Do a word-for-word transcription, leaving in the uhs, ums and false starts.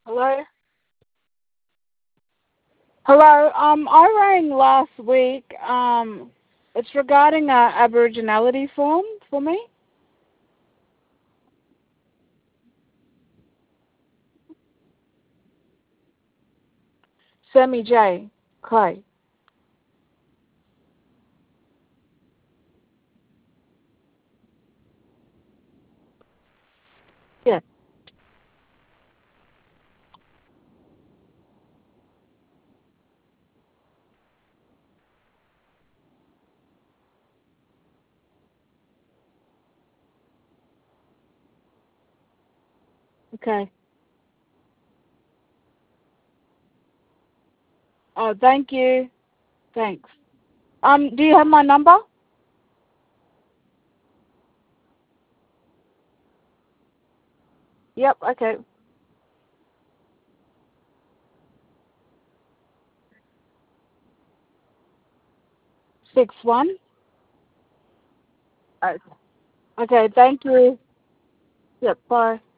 Hello? Hello, um, I rang last week. Um, it's regarding a Aboriginality form for me. Sammy J. Clay. Yeah. Okay. Oh, thank you. Thanks. Um, do you have my number? Yep, okay. Six one. Okay, thank you. Yep, bye.